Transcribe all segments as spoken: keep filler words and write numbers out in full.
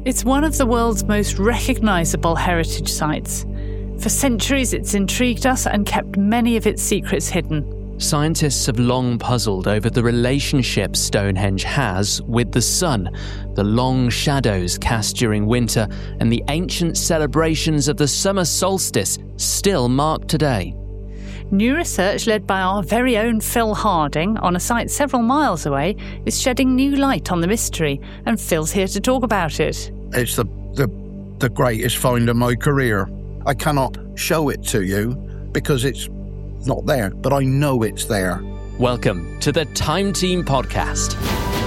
It's one of the world's most recognisable heritage sites. For centuries, it's intrigued us and kept many of its secrets hidden. Scientists have long puzzled over the relationship Stonehenge has with the sun, the long shadows cast during winter, and the ancient celebrations of the summer solstice still marked today. New research led by our very own Phil Harding on a site several miles away is shedding new light on the mystery, and Phil's here to talk about it. It's the, the, the greatest find of my career. I cannot show it to you because it's not there, but I know it's there. Welcome to the Time Team Podcast.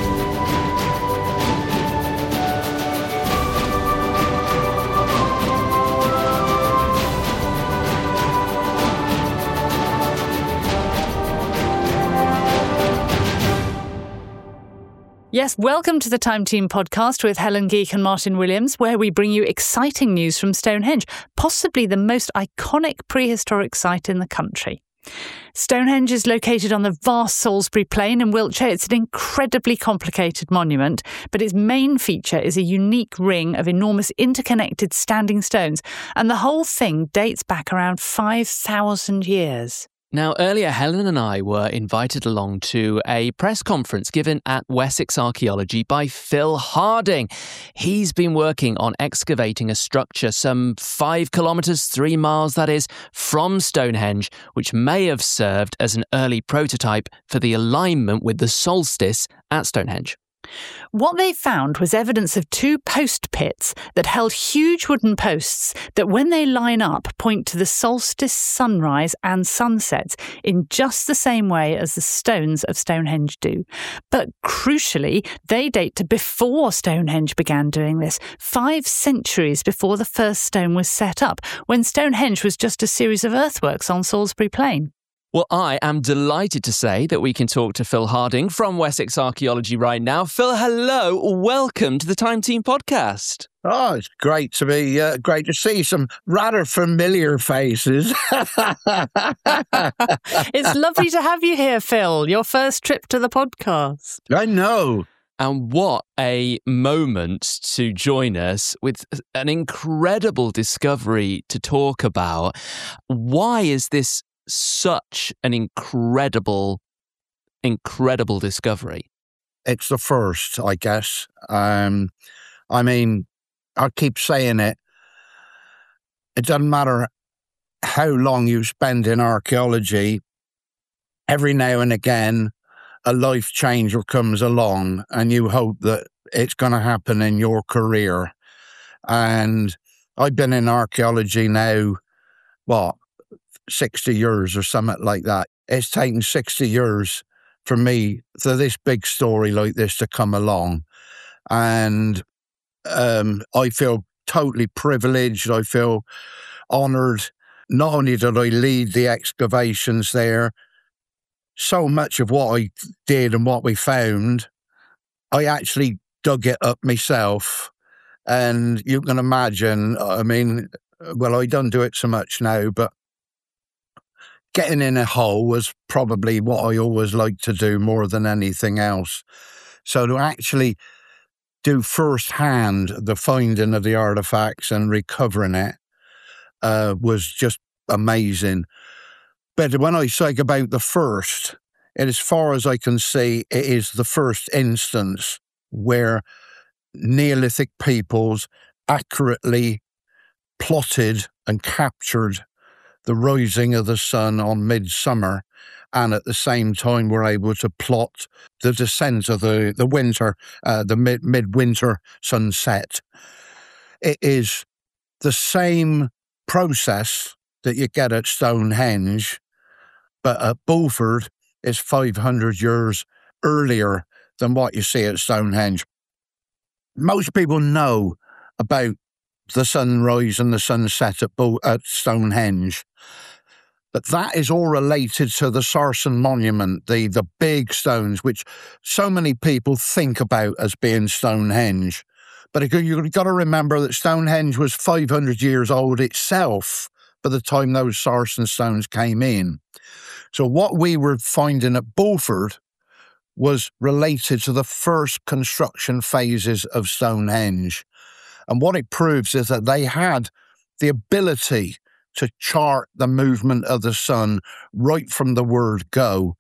Yes, welcome to the Time Team Podcast with Helen Geek and Martin Williams, where we bring you exciting news from Stonehenge, possibly the most iconic prehistoric site in the country. Stonehenge is located on the vast Salisbury Plain in Wiltshire. It's an incredibly complicated monument, but its main feature is a unique ring of enormous interconnected standing stones, and the whole thing dates back around five thousand years. Now, earlier, Helen and I were invited along to a press conference given at Wessex Archaeology by Phil Harding. He's been working on excavating a structure some five kilometres, three miles, that is, from Stonehenge, which may have served as an early prototype for the alignment with the solstice at Stonehenge. What they found was evidence of two post pits that held huge wooden posts that, when they line up, point to the solstice, sunrise and sunsets in just the same way as the stones of Stonehenge do. But crucially, they date to before Stonehenge began doing this, five centuries before the first stone was set up, when Stonehenge was just a series of earthworks on Salisbury Plain. Well, I am delighted to say that we can talk to Phil Harding from Wessex Archaeology right now. Phil, hello. Welcome to the Time Team Podcast. Oh, it's great to be, uh, great to see some rather familiar faces. It's lovely to have you here, Phil. Your first trip to the podcast. I know. And what a moment to join us with an incredible discovery to talk about. Why is this such an incredible, incredible discovery? It's the first, I guess. Um, I mean, I keep saying it. It doesn't matter how long you spend in archaeology. Every now and again, a life changer comes along and you hope that it's going to happen in your career. And I've been in archaeology now, what, sixty years or something like that. It's taken sixty years for me for this big story like this to come along. And um, I feel totally privileged. I feel honoured. Not only did I lead the excavations there, so much of what I did and what we found, I actually dug it up myself. And you can imagine, I mean, well, I don't do it so much now, but getting in a hole was probably what I always liked to do more than anything else. So to actually do firsthand the finding of the artifacts and recovering it uh, was just amazing. But when I say about the first, as far as I can see, it is the first instance where Neolithic peoples accurately plotted and captured the rising of the sun on midsummer, and at the same time we're able to plot the descent of the, the winter, uh, the mid, midwinter sunset. It is the same process that you get at Stonehenge, but at Bulford is five hundred years earlier than what you see at Stonehenge. Most people know about the sunrise and the sunset at, Bull, at Stonehenge. But that is all related to the Sarsen Monument, the, the big stones, which so many people think about as being Stonehenge. But you've got to remember that Stonehenge was five hundred years old itself by the time those Sarsen stones came in. So what we were finding at Bulford was related to the first construction phases of Stonehenge. And what it proves is that they had the ability to chart the movement of the sun right from the word go.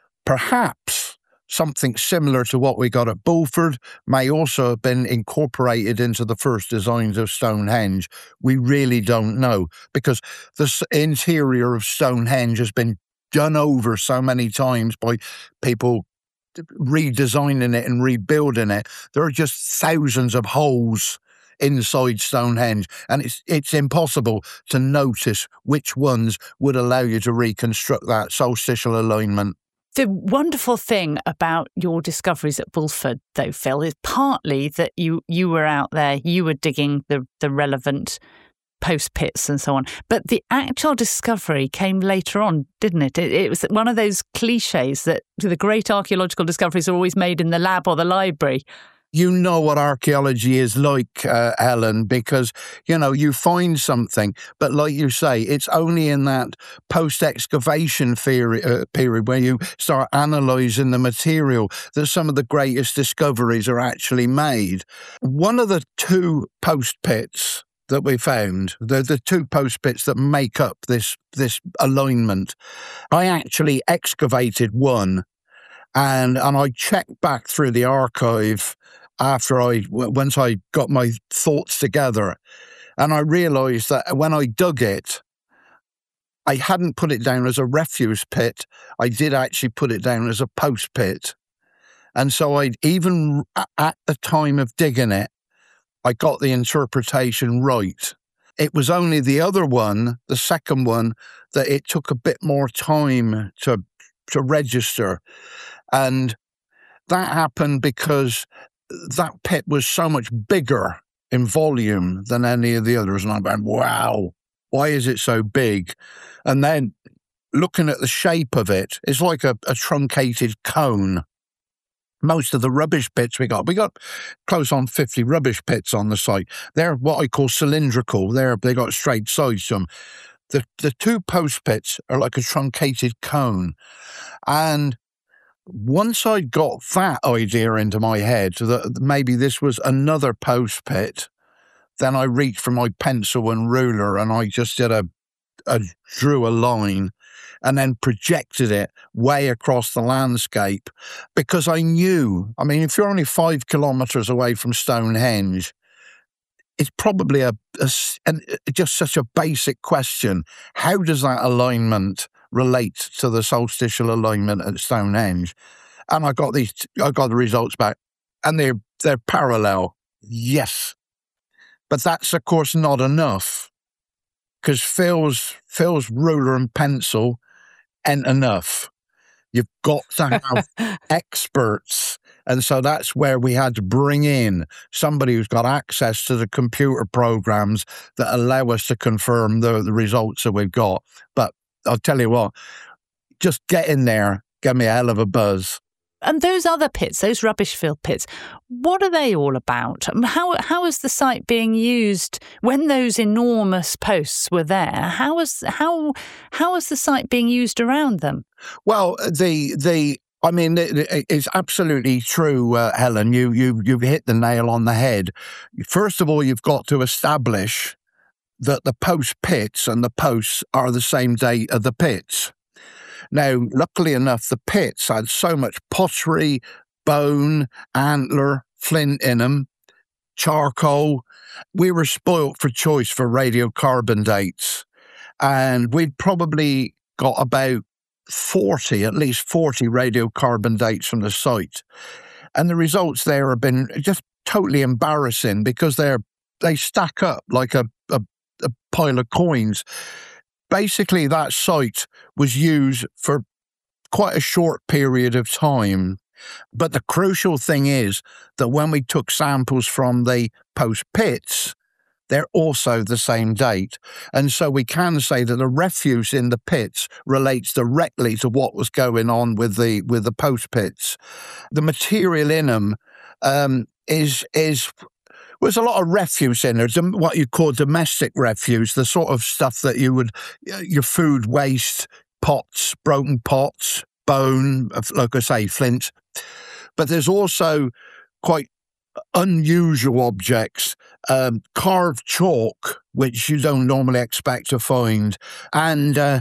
Perhaps something similar to what we got at Bulford may also have been incorporated into the first designs of Stonehenge. We really don't know, because the interior of Stonehenge has been done over so many times by people redesigning it and rebuilding it. There are just thousands of holes inside Stonehenge, and it's it's impossible to notice which ones would allow you to reconstruct that solstitial alignment. The wonderful thing about your discoveries at Bulford, though, Phil, is partly that you you were out there, you were digging the, the relevant post pits and so on. But the actual discovery came later on, didn't it? It, it was one of those cliches that the great archaeological discoveries are always made in the lab or the library. You know what archaeology is like, uh, Helen, because, you know, you find something, but like you say, it's only in that post-excavation theory, uh, period where you start analysing the material that some of the greatest discoveries are actually made. One of the two post pits that we found, the, the two post pits that make up this, this alignment, I actually excavated one. And and I checked back through the archive after I, once I got my thoughts together, and I realised that when I dug it, I hadn't put it down as a refuse pit. I did actually put it down as a post pit. And so I even at the time of digging it, I got the interpretation right. It was only the other one, the second one, that it took a bit more time to to register. And that happened because that pit was so much bigger in volume than any of the others. And I went, wow, why is it so big? And then looking at the shape of it, it's like a, a truncated cone. Most of the rubbish pits we got, we got close on fifty rubbish pits on the site. They're what I call cylindrical. They're, they got straight sides to them. The, the two post pits are like a truncated cone. And once I got that idea into my head that maybe this was another post pit, then I reached for my pencil and ruler and I just did a, a drew a line and then projected it way across the landscape, because I knew, I mean, if you're only five kilometres away from Stonehenge, it's probably a, a and just such a basic question. How does that alignment relate to the solstitial alignment at Stonehenge? And I got these, I got the results back, and they're they're parallel. Yes, but that's of course not enough, because Phil's Phil's ruler and pencil ain't enough. You've got to have experts. And so that's where we had to bring in somebody who's got access to the computer programs that allow us to confirm the, the results that we've got. But I'll tell you what, just get in there, give me a hell of a buzz. And those other pits, those rubbish filled pits, what are they all about? How how is the site being used when those enormous posts were there? How is how how is the site being used around them? Well, the the I mean, it, it's absolutely true, uh, Helen. You you you've hit the nail on the head. First of all, you've got to establish that the post pits and the posts are the same date of the pits. Now, luckily enough, the pits had so much pottery, bone, antler, flint in them, charcoal. We were spoilt for choice for radiocarbon dates. And we'd probably got about forty, at least forty radiocarbon dates from the site. And the results there have been just totally embarrassing, because they're they stack up like a, a, a pile of coins. Basically, that site was used for quite a short period of time. But the crucial thing is that when we took samples from the post pits, they're also the same date. And so we can say that the refuse in the pits relates directly to what was going on with the with the post pits. The material in them um, is is... There's a lot of refuse in there, what you call domestic refuse, the sort of stuff that you would, your food waste, pots, broken pots, bone, like I say, flint. But there's also quite unusual objects, um, carved chalk, which you don't normally expect to find, and uh,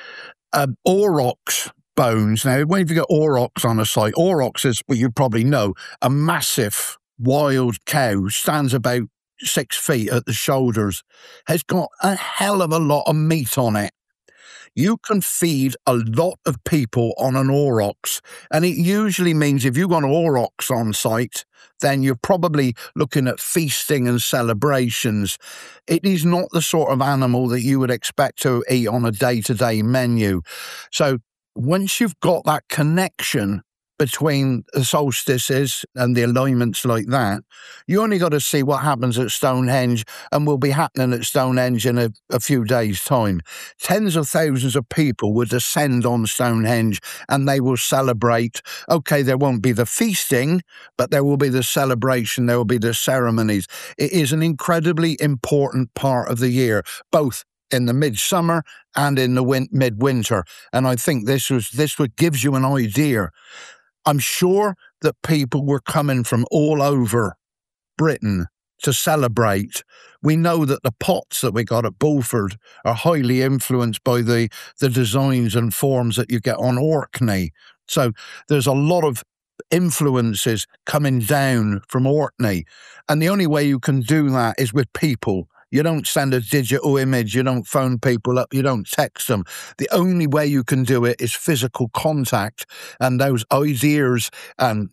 uh, aurochs bones. Now, when you get aurochs on a site, aurochs is, well, you probably know, a massive wild cow, stands about six feet at the shoulders, has got a hell of a lot of meat on it. You can feed a lot of people on an aurochs, and it usually means if you've got aurochs on site, then you're probably looking at feasting and celebrations. It is not the sort of animal that you would expect to eat on a day-to-day menu. So once you've got that connection between the solstices and the alignments like that, you only got to see what happens at Stonehenge and will be happening at Stonehenge in a, a few days' time. Tens of thousands of people will descend on Stonehenge and they will celebrate. Okay, there won't be the feasting, but there will be the celebration, there will be the ceremonies. It is an incredibly important part of the year, both in the midsummer and in the win- midwinter. And I think this was this would gives you an idea. I'm sure that people were coming from all over Britain to celebrate. We know that the pots that we got at Bulford are highly influenced by the, the designs and forms that you get on Orkney. So there's a lot of influences coming down from Orkney. And the only way you can do that is with people. You don't send a digital image, you don't phone people up, you don't text them. The only way you can do it is physical contact, and those ideas and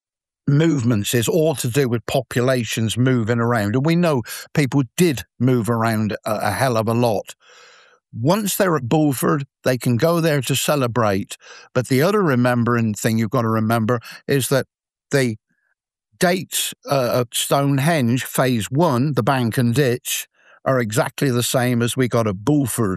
movements is all to do with populations moving around. And we know people did move around a, a hell of a lot. Once they're at Bulford, they can go there to celebrate. But the other remembering thing you've got to remember is that the dates uh, at Stonehenge, phase one, the bank and ditch, are exactly the same as we got at Bulford.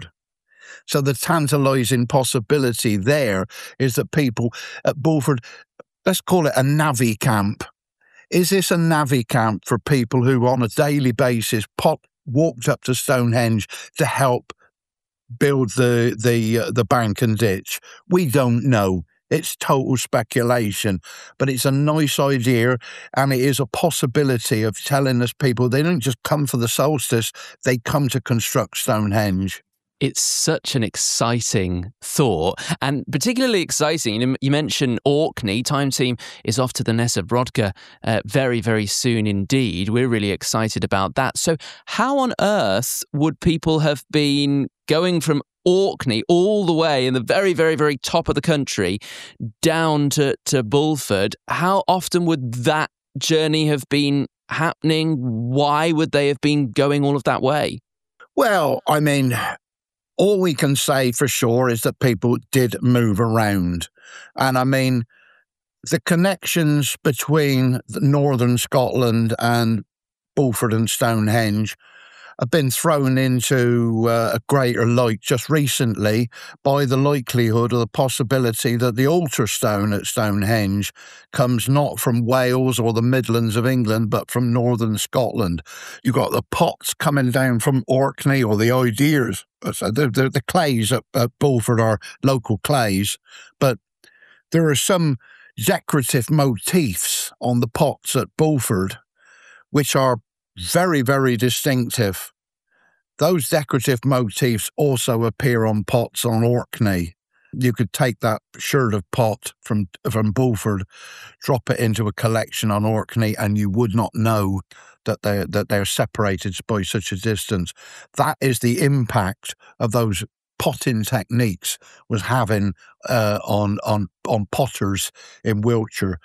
So the tantalising possibility there is that people at Bulford, let's call it a navvy camp. Is this a navvy camp for people who on a daily basis pop, walked up to Stonehenge to help build the, the, uh, the bank and ditch? We don't know. It's total speculation, but it's a nice idea, and it is a possibility of telling us people they don't just come for the solstice, they come to construct Stonehenge. It's such an exciting thought, and particularly exciting. You, you mentioned Orkney. Time Team is off to the Nessa Brodka uh, very, very soon indeed. We're really excited about that. So how on earth would people have been going from Orkney all the way in the very, very, very top of the country down to, to Bulford? How often would that journey have been happening? Why would they have been going all of that way? Well, I mean, all we can say for sure is that people did move around. And I mean, the connections between northern Scotland and Bulford and Stonehenge have been thrown into uh, a greater light just recently by the likelihood or the possibility that the altar stone at Stonehenge comes not from Wales or the Midlands of England, but from northern Scotland. You've got the pots coming down from Orkney, or the ideas. So the, the, the clays at, at Bulford are local clays, but there are some decorative motifs on the pots at Bulford which are very, very distinctive. Those decorative motifs also appear on pots on Orkney. You could take that shirt of pot from from Bulford, drop it into a collection on Orkney, and you would not know that they that they're separated by such a distance. That is the impact of those potting techniques was having uh, on on on potters in Wiltshire.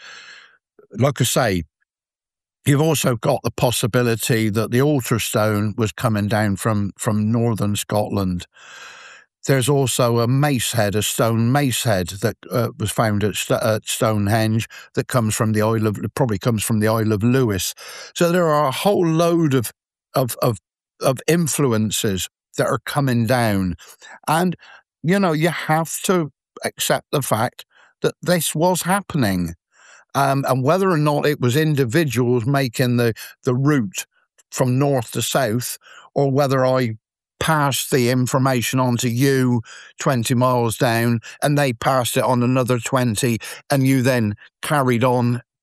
Like I say, you've also got the possibility that the altar stone was coming down from, from northern Scotland. There's also a mace head, a stone mace head that uh, was found at, St- at Stonehenge that comes from the Isle of, probably comes from the Isle of Lewis. So there are a whole load of, of, of, of influences that are coming down. And, you know, you have to accept the fact that this was happening. Um, and whether or not it was individuals making the, the route from north to south, or whether I passed the information on to you twenty miles down and they passed it on another twenty and you then carried on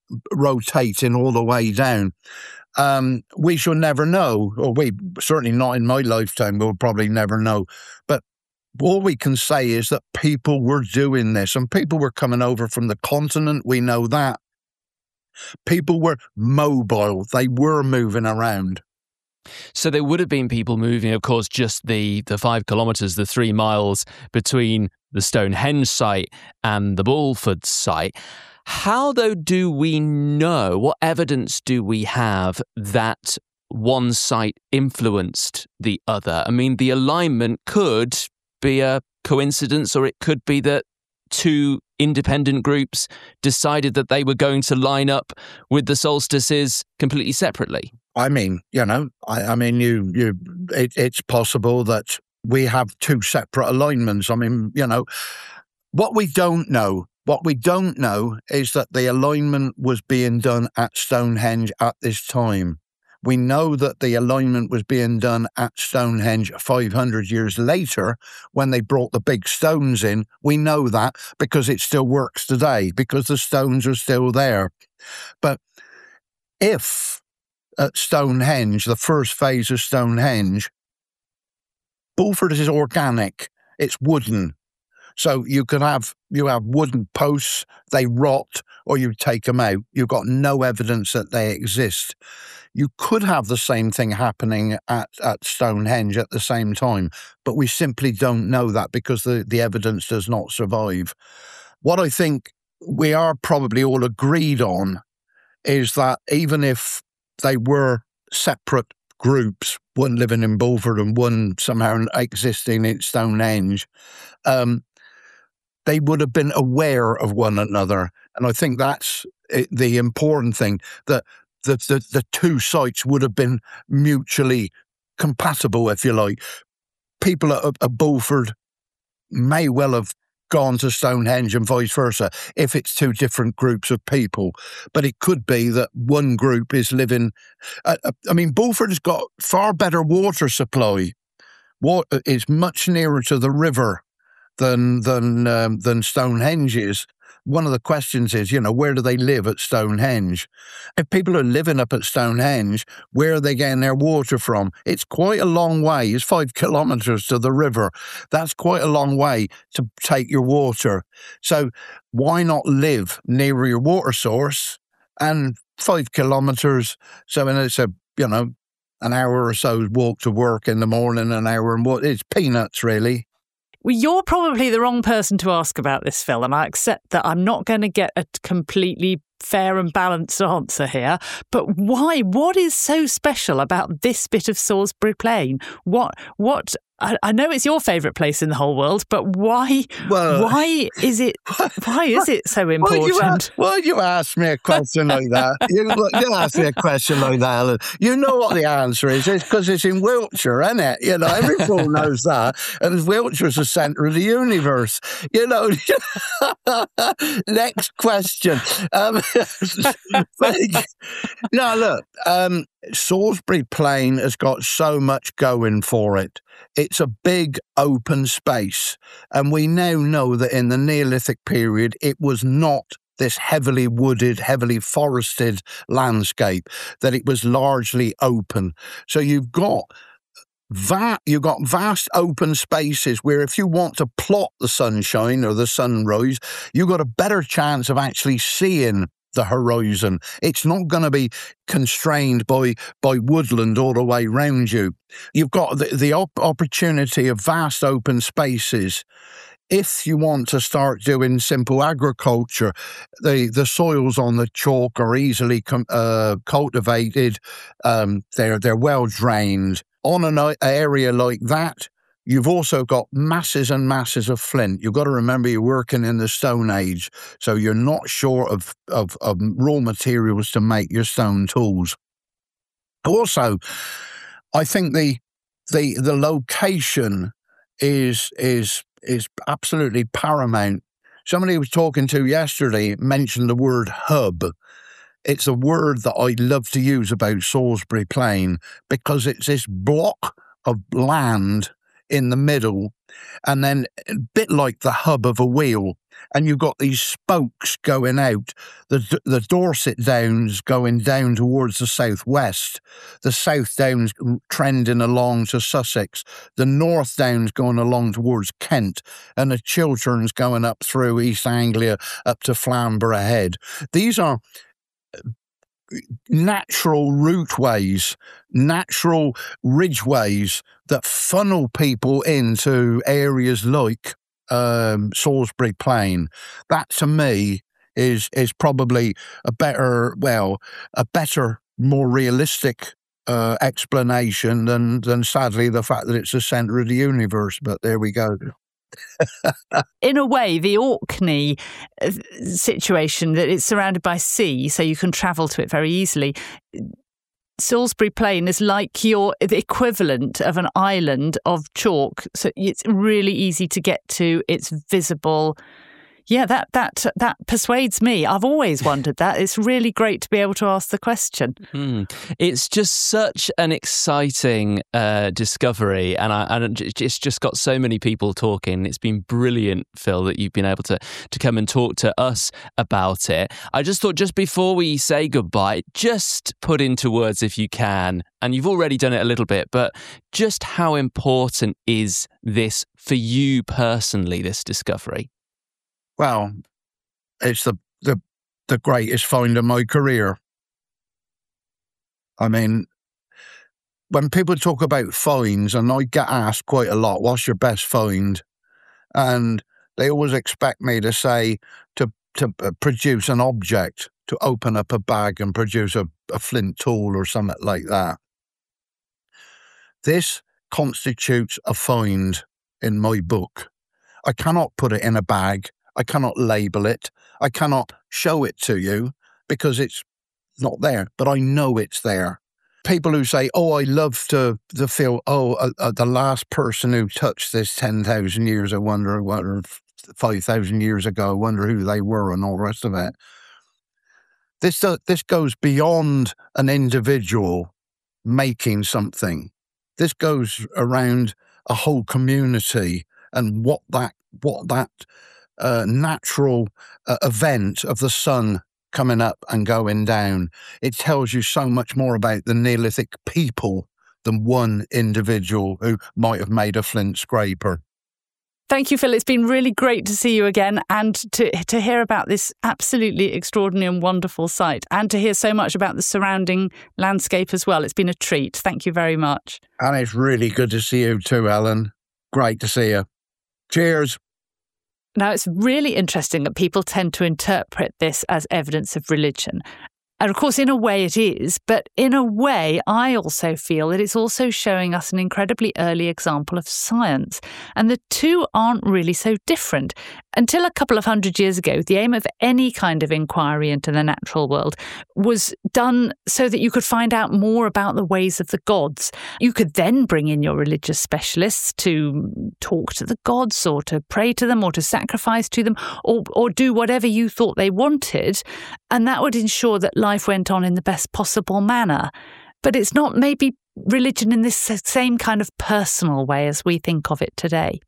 rotating all the way down. Um, we shall never know, or we certainly not in my lifetime, we'll probably never know. But all we can say is that people were doing this, and people were coming over from the continent. We know that. People were mobile. They were moving around. So there would have been people moving, of course, just the, the five kilometres, the three miles between the Stonehenge site and the Bulford site. How, though, do we know, what evidence do we have that one site influenced the other? I mean, the alignment could be a coincidence, or it could be that two independent groups decided that they were going to line up with the solstices completely separately. I mean, you know, I, I mean, you, you, it, it's possible that we have two separate alignments. I mean, you know, what we don't know, what we don't know is that the alignment was being done at Stonehenge at this time. We know that the alignment was being done at Stonehenge five hundred years later when they brought the big stones in. We know that because it still works today, because the stones are still there. But if at Stonehenge, the first phase of Stonehenge, Bulford is organic, it's wooden. So you can have you have wooden posts, they rot, or you take them out. You've got no evidence that they exist. You could have the same thing happening at, at Stonehenge at the same time, but we simply don't know that because the, the evidence does not survive. What I think we are probably all agreed on is that even if they were separate groups, one living in Bulford and one somehow existing in Stonehenge, um, they would have been aware of one another. And I think that's the important thing, that the, the, the two sites would have been mutually compatible, if you like. People at, at Bulford may well have gone to Stonehenge and vice versa if it's two different groups of people. But it could be that one group is living... Uh, I mean, Bulford has got far better water supply. Water is much nearer to the river than than um, than Stonehenge is. One of the questions is, you know, where do they live at Stonehenge? If people are living up at Stonehenge, where are they getting their water from? It's quite a long way. It's five kilometres to the river. That's quite a long way to take your water. So why not live near your water source? And five kilometres, so and it's a, you know, an hour or so walk to work in the morning, an hour and what, it's peanuts really. Well, you're probably the wrong person to ask about this, Phil, and I accept that I'm not going to get a completely fair and balanced answer here. But why? What is so special about this bit of Salisbury Plain? What? What? I, I know it's your favourite place in the whole world, but why? Well, why is it? Why is it so important? Why you, you ask me a question like that? You, you ask me a question like that, Alan. You know what the answer is. It's because it's in Wiltshire, isn't it? You know, every fool knows that. And Wiltshire's the centre of the universe. You know. Next question. Um, no, look. Um, Salisbury Plain has got so much going for it. It's a big open space, and we now know that in the Neolithic period it was not this heavily wooded, heavily forested landscape, that it was largely open. So you've got va- you've got vast open spaces where if you want to plot the sunshine or the sunrise, you've got a better chance of actually seeing the horizon. It's not going to be constrained by by woodland all the way round you. You've got the, the op- opportunity of vast open spaces. If you want to start doing simple agriculture, the, the soils on the chalk are easily com- uh, cultivated. Um, they're they're well drained. On an area like that, you've also got masses and masses of flint. You've got to remember you're working in the Stone Age, so you're not short of, of, of raw materials to make your stone tools. Also, I think the the the location is is is absolutely paramount. Somebody I was talking to yesterday mentioned the word hub. It's a word that I love to use about Salisbury Plain because it's this block of land in the middle and then a bit like the hub of a wheel, and you've got these spokes going out. The the Dorset Downs going down towards the southwest, the South Downs trending along to Sussex, the North Downs going along towards Kent, and the Chilterns going up through East Anglia up to Flamborough Head. These are natural routeways, natural ridgeways that funnel people into areas like um, Salisbury Plain. That, to me, is is probably a better, well, a better, more realistic uh, explanation than than sadly the fact that it's the centre of the universe. But there we go. In a way, the Orkney situation, that it's surrounded by sea, so you can travel to it very easily. Salisbury Plain is like your the equivalent of an island of chalk, so it's really easy to get to. It's visible. Yeah, that that that persuades me. I've always wondered that. It's really great to be able to ask the question. Hmm. It's just such an exciting uh, discovery, and, I, and it's just got so many people talking. It's been brilliant, Phil, that you've been able to, to come and talk to us about it. I just thought, just before we say goodbye, just put into words, if you can, and you've already done it a little bit, but just how important is this for you personally, this discovery? Well, it's the, the the greatest find of my career. I mean, when people talk about finds, and I get asked quite a lot, what's your best find? And they always expect me to say, to to produce an object, to open up a bag and produce a, a flint tool or something like that. This constitutes a find in my book. I cannot put it in a bag. I cannot label it. I cannot show it to you because it's not there, but I know it's there. People who say, oh, I love to, to feel, oh, uh, uh, the last person who touched this ten thousand years, I wonder, what, or five thousand years ago, I wonder who they were and all the rest of it. This, uh, this goes beyond an individual making something. This goes around a whole community and what that, what that, Uh, natural uh, event of the sun coming up and going down. It tells you so much more about the Neolithic people than one individual who might have made a flint scraper. Thank you, Phil. It's been really great to see you again and to to hear about this absolutely extraordinary and wonderful site, and to hear so much about the surrounding landscape as well. It's been a treat. Thank you very much. And it's really good to see you too, Ellen. Great to see you. Cheers. Now, it's really interesting that people tend to interpret this as evidence of religion. And of course, in a way it is, but in a way, I also feel that it's also showing us an incredibly early example of science. And the two aren't really so different. Until a couple of hundred years ago, the aim of any kind of inquiry into the natural world was done so that you could find out more about the ways of the gods. You could then bring in your religious specialists to talk to the gods, or to pray to them, or to sacrifice to them, or, or do whatever you thought they wanted. And that would ensure that life went on in the best possible manner. But it's not maybe religion in this same kind of personal way as we think of it today.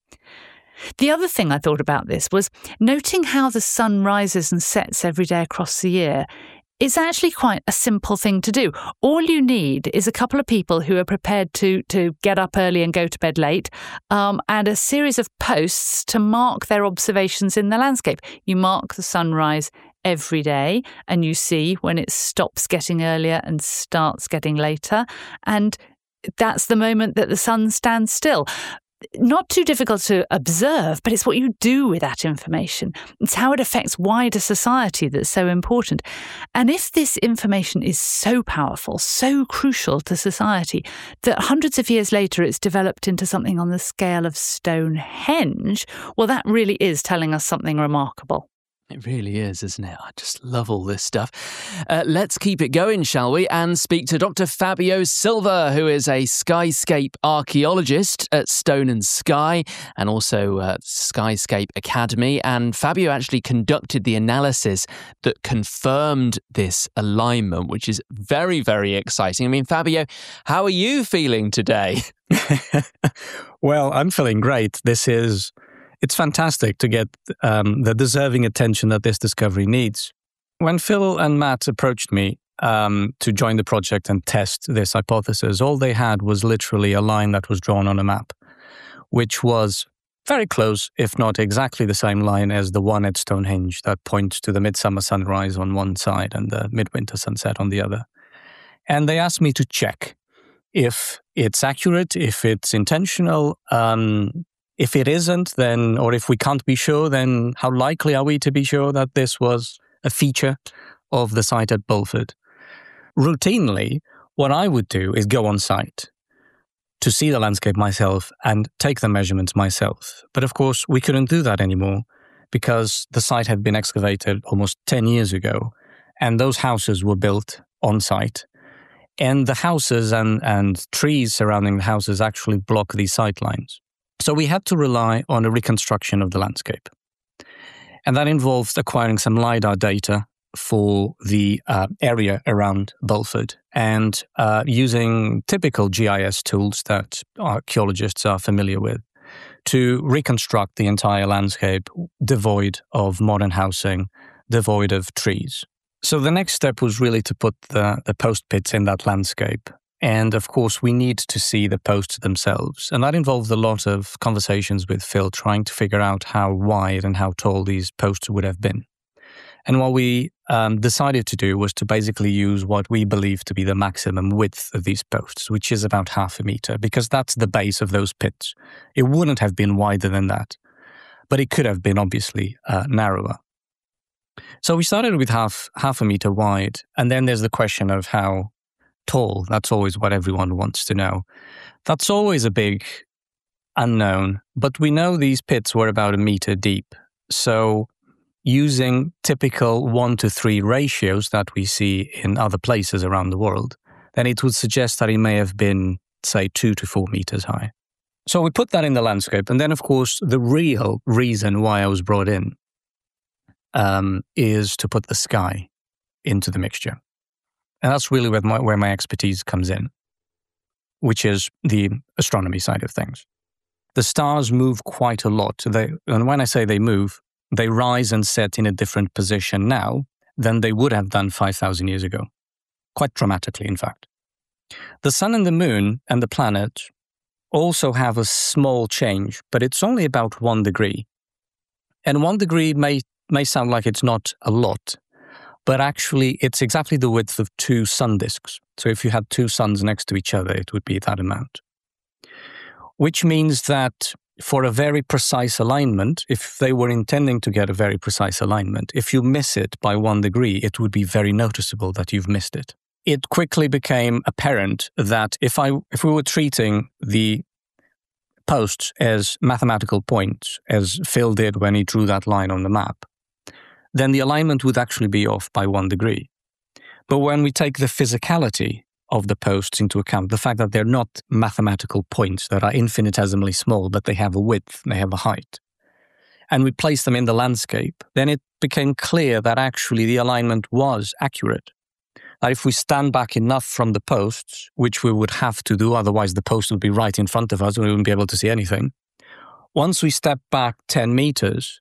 The other thing I thought about this was noting how the sun rises and sets every day across the year. It's actually quite a simple thing to do. All you need is a couple of people who are prepared to to get up early and go to bed late, um, and a series of posts to mark their observations in the landscape. You mark the sunrise every day, and you see when it stops getting earlier and starts getting later. And that's the moment that the sun stands still. Not too difficult to observe, but it's what you do with that information. It's how it affects wider society that's so important. And if this information is so powerful, so crucial to society, that hundreds of years later it's developed into something on the scale of Stonehenge, well, that really is telling us something remarkable. It really is, isn't it? I just love all this stuff. Uh, let's keep it going, shall we? And speak to Doctor Fabio Silva, who is a skyscape archaeologist at Stone and Sky, and also uh, Skyscape Academy. And Fabio actually conducted the analysis that confirmed this alignment, which is very, very exciting. I mean, Fabio, how are you feeling today? Well, I'm feeling great. This is, it's fantastic to get um, the deserving attention that this discovery needs. When Phil and Matt approached me um, to join the project and test this hypothesis, all they had was literally a line that was drawn on a map, which was very close, if not exactly the same line as the one at Stonehenge that points to the midsummer sunrise on one side and the midwinter sunset on the other. And they asked me to check if it's accurate, if it's intentional. Um, if it isn't, then, or if we can't be sure, then how likely are we to be sure that this was a feature of the site at Bulford? Routinely, what I would do is go on site to see the landscape myself and take the measurements myself. But of course, we couldn't do that anymore because the site had been excavated almost ten years ago, and those houses were built on site. And the houses and, and trees surrounding the houses actually block these sight lines. So we had to rely on a reconstruction of the landscape. And that involved acquiring some LiDAR data for the uh, area around Bulford and uh, using typical G I S tools that archaeologists are familiar with to reconstruct the entire landscape devoid of modern housing, devoid of trees. So the next step was really to put the, the post pits in that landscape. And of course, we need to see the posts themselves. And that involved a lot of conversations with Phil, trying to figure out how wide and how tall these posts would have been. And what we um, decided to do was to basically use what we believe to be the maximum width of these posts, which is about half a meter, because that's the base of those pits. It wouldn't have been wider than that, but it could have been obviously uh, narrower. So we started with half half a meter wide, and then there's the question of how tall. That's always what everyone wants to know. That's always a big unknown, but we know these pits were about a meter deep. So using typical one to three ratios that we see in other places around the world, then it would suggest that it may have been, say, two to four meters high. So we put that in the landscape, and then, of course, the real reason why I was brought in Um, is to put the sky into the mixture. And that's really where my, where my expertise comes in, which is the astronomy side of things. The stars move quite a lot. They, and when I say they move, they rise and set in a different position now than they would have done five thousand years ago. Quite dramatically, in fact. The sun and the moon and the planet also have a small change, but it's only about one degree. And one degree may may sound like it's not a lot, but actually it's exactly the width of two sun disks. So if you had two suns next to each other, it would be that amount. Which means that for a very precise alignment, if they were intending to get a very precise alignment, if you miss it by one degree, it would be very noticeable that you've missed it. It quickly became apparent that if I if we were treating the posts as mathematical points, as Phil did when he drew that line on the map, then the alignment would actually be off by one degree. But when we take the physicality of the posts into account, the fact that they're not mathematical points that are infinitesimally small, but they have a width, they have a height, and we place them in the landscape, then it became clear that actually the alignment was accurate. That if we stand back enough from the posts, which we would have to do, otherwise the post would be right in front of us and we wouldn't be able to see anything. Once we step back ten meters,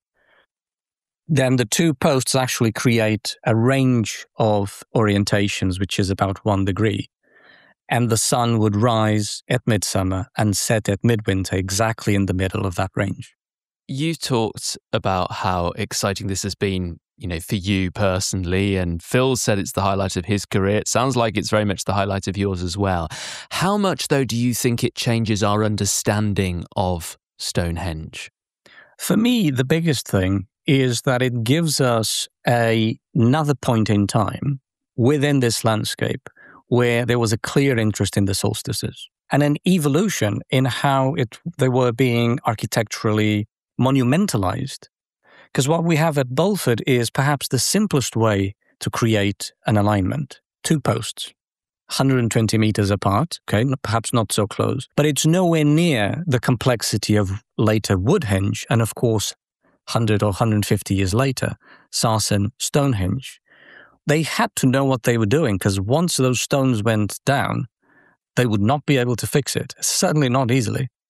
then the two posts actually create a range of orientations, which is about one degree. And the sun would rise at midsummer and set at midwinter exactly in the middle of that range. You talked about how exciting this has been, you know, for you personally, and Phil said it's the highlight of his career. It sounds like it's very much the highlight of yours as well. How much, though, do you think it changes our understanding of Stonehenge? For me, the biggest thing is that it gives us a, another point in time within this landscape where there was a clear interest in the solstices and an evolution in how it they were being architecturally monumentalized. Because what we have at Bulford is perhaps the simplest way to create an alignment. Two posts, one hundred twenty meters apart, okay, perhaps not so close, but it's nowhere near the complexity of later Woodhenge and, of course, one hundred or one hundred fifty years later, Sarsen, Stonehenge. They had to know what they were doing, because once those stones went down, they would not be able to fix it, certainly not easily.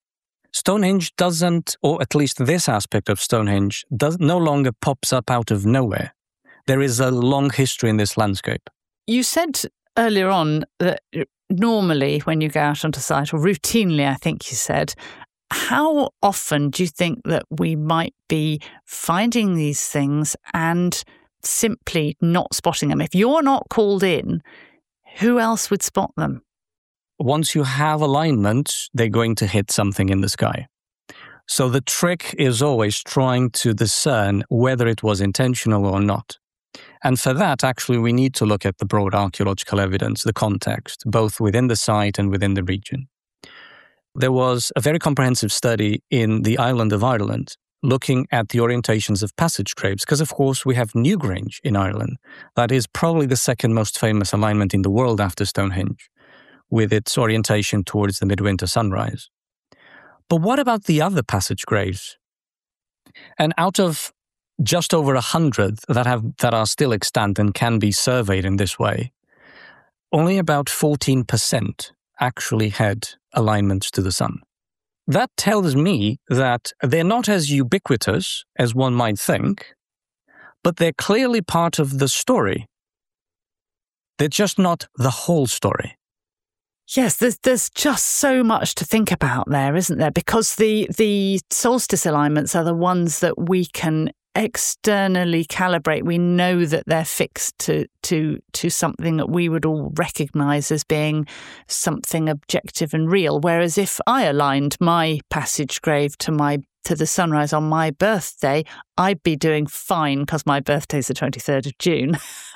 Stonehenge doesn't, or at least this aspect of Stonehenge, does no longer pops up out of nowhere. There is a long history in this landscape. You said earlier on that normally when you go out onto site, or routinely, I think you said, how often do you think that we might be finding these things and simply not spotting them? If you're not called in, who else would spot them? Once you have alignment, they're going to hit something in the sky. So the trick is always trying to discern whether it was intentional or not. And for that, actually, we need to look at the broad archaeological evidence, the context, both within the site and within the region. There was a very comprehensive study in the island of Ireland looking at the orientations of passage graves, because, of course, we have Newgrange in Ireland. That is probably the second most famous alignment in the world after Stonehenge, with its orientation towards the midwinter sunrise. But what about the other passage graves? And out of just over a hundred that have that are still extant and can be surveyed in this way, only about fourteen percent actually had alignments to the sun. That tells me that they're not as ubiquitous as one might think, but they're clearly part of the story. They're just not the whole story. Yes, there's there's just so much to think about there, isn't there? Because the the solstice alignments are the ones that we can externally calibrate. We know that they're fixed to to to something that we would all recognise as being something objective and real. Whereas if I aligned my passage grave to my to the sunrise on my birthday, I'd be doing fine because my birthday's the twenty-third of June.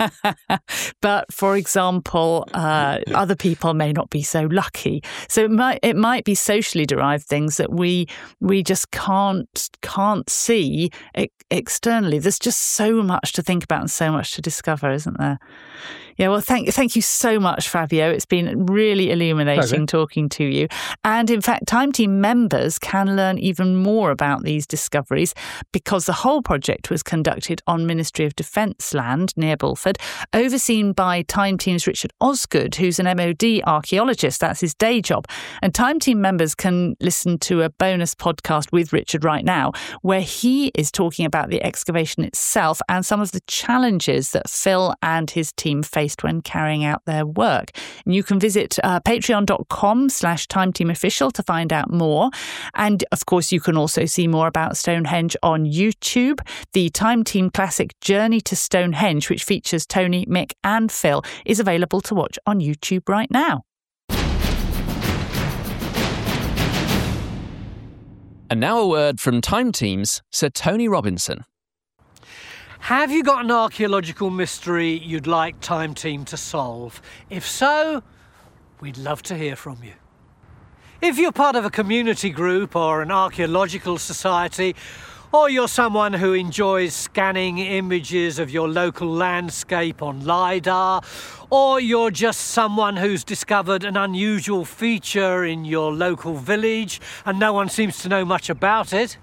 But for example, uh, other people may not be so lucky. So it might it might be socially derived things that we we just can't can't see externally. There's just so much to think about and so much to discover, isn't there? Yeah, well, thank thank you so much, Fabio. It's been really illuminating Pleasure. talking to you. And in fact, Time Team members can learn even more about these discoveries because the whole project was conducted on Ministry of Defence land near Bulford, overseen by Time Team's Richard Osgood, who's an M O D archaeologist. That's his day job. And Time Team members can listen to a bonus podcast with Richard right now, where he is talking about the excavation itself and some of the challenges that Phil and his team faced when carrying out their work. And you can visit uh, patreon.com slash Time Team Official to find out more. And of course, you can also see more about Stonehenge on YouTube. The Time Team classic Journey to Stonehenge, which features Tony, Mick and Phil, is available to watch on YouTube right now. And now a word from Time Team's Sir Tony Robinson. Have you got an archaeological mystery you'd like Time Team to solve? If so, we'd love to hear from you. If you're part of a community group or an archaeological society, or you're someone who enjoys scanning images of your local landscape on LiDAR, or you're just someone who's discovered an unusual feature in your local village and no one seems to know much about it,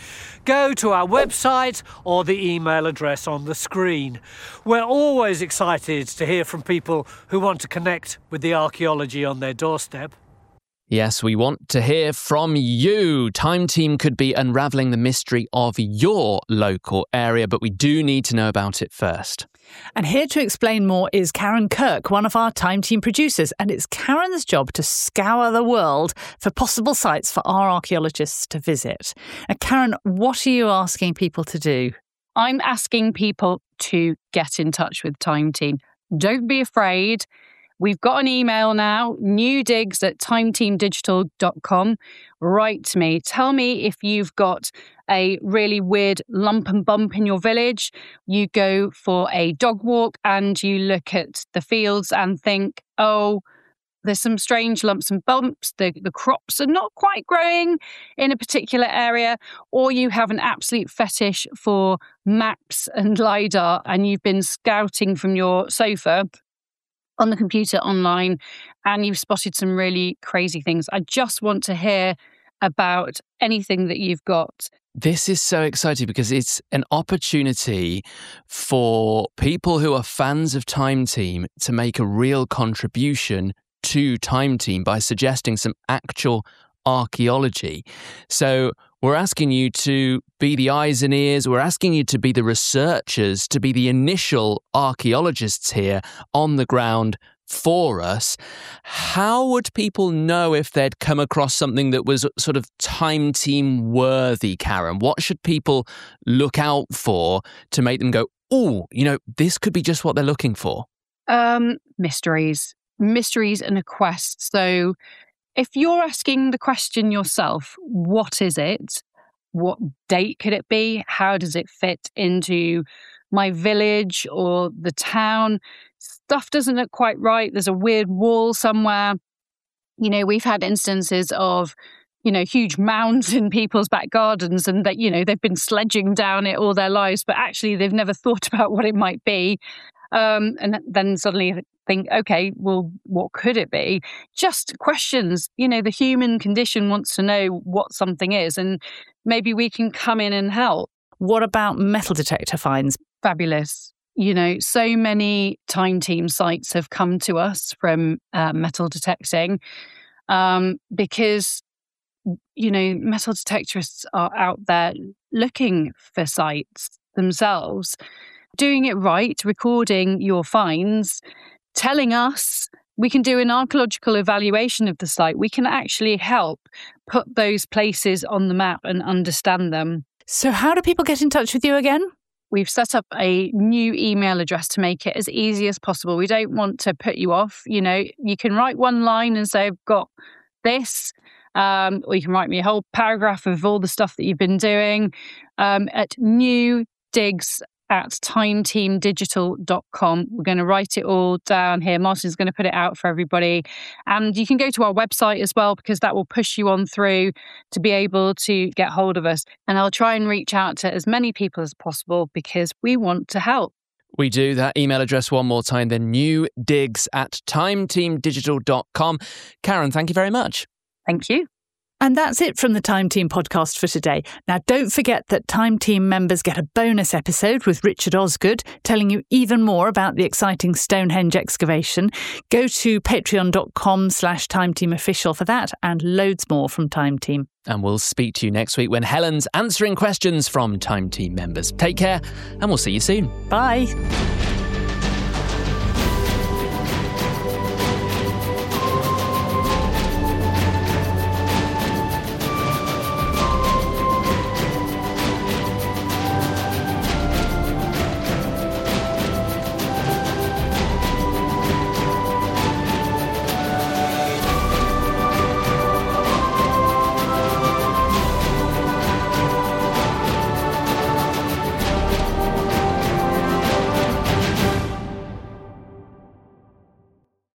go to our website or the email address on the screen. We're always excited to hear from people who want to connect with the archaeology on their doorstep. Yes, we want to hear from you. Time Team could be unravelling the mystery of your local area, but we do need to know about it first. And here to explain more is Karen Kirk, one of our Time Team producers, and it's Karen's job to scour the world for possible sites for our archaeologists to visit. And Karen, what are you asking people to do? I'm asking people to get in touch with Time Team. Don't be afraid. We've got an email now, newdigs at timeteamdigital dot com. Write to me. Tell me if you've got a really weird lump and bump in your village. You go for a dog walk and you look at the fields and think, oh, there's some strange lumps and bumps. The, the crops are not quite growing in a particular area. Or you have an absolute fetish for maps and LiDAR and you've been scouting from your sofa on the computer online and you've spotted some really crazy things. I just want to hear about anything that you've got. This is so exciting because it's an opportunity for people who are fans of Time Team to make a real contribution to Time Team by suggesting some actual archaeology. So we're asking you to be the eyes and ears. We're asking you to be the researchers, to be the initial archaeologists here on the ground for us. How would people know if they'd come across something that was sort of Time Team worthy, Karen? What should people look out for to make them go, oh, you know, this could be just what they're looking for? Um, mysteries, mysteries and a quest. So if you're asking the question yourself, what is it? What date could it be? How does it fit into my village or the town? Stuff doesn't look quite right. There's a weird wall somewhere. You know, we've had instances of, you know, huge mounds in people's back gardens and that, you know, they've been sledging down it all their lives, but actually they've never thought about what it might be. Um, and then suddenly think, okay, well, what could it be? Just questions. You know, the human condition wants to know what something is, and maybe we can come in and help. What about metal detector finds? Fabulous. You know, so many Time Team sites have come to us from uh, metal detecting um, because, you know, metal detectorists are out there looking for sites themselves, doing it right, recording your finds, telling us. We can do an archaeological evaluation of the site. We can actually help put those places on the map and understand them. So how do people get in touch with you again? We've set up a new email address to make it as easy as possible. We don't want to put you off. You know, you can write one line and say, I've got this, um, or you can write me a whole paragraph of all the stuff that you've been doing um, at new digs at time team digital dot com. We're going to write it all down here. Martin's going to put it out for everybody. And you can go to our website as well, because that will push you on through to be able to get hold of us. And I'll try and reach out to as many people as possible because we want to help. We do. That email address one more time, then new digs at time team digital dot com. Karen, thank you very much. Thank you. And that's it from the Time Team podcast for today. Now, don't forget that Time Team members get a bonus episode with Richard Osgood, telling you even more about the exciting Stonehenge excavation. Go to patreon.com slash Time Team official for that and loads more from Time Team. And we'll speak to you next week when Helen's answering questions from Time Team members. Take care, and we'll see you soon. Bye.